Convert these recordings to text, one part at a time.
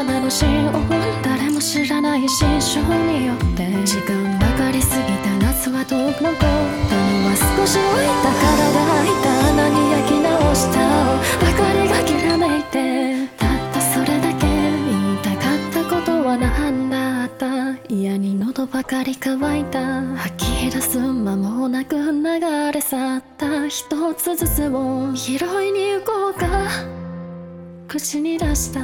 なのシーン、誰も知らない新章によって時間ばかり過ぎた夏は遠く残ったのは少し置いた体いた穴に焼き直した明かりがきらめいて、たったそれだけ言いたかったことは何だった。嫌に喉ばかり乾いた、吐き出す間もなく流れ去った一つずつを拾いに行こうか口に出した。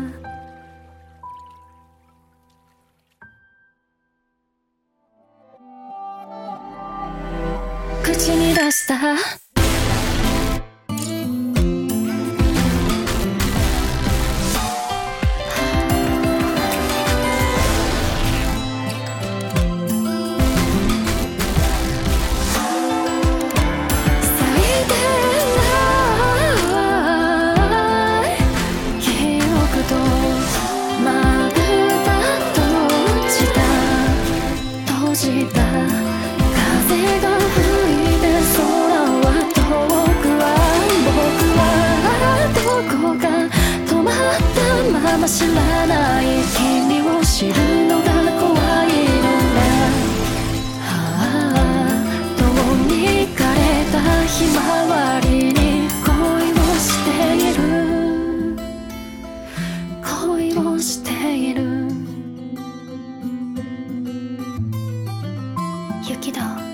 口に出した知らない君を知るのが怖いのだ。遠に枯れたひまわりに恋をしている、恋をしている。雪だ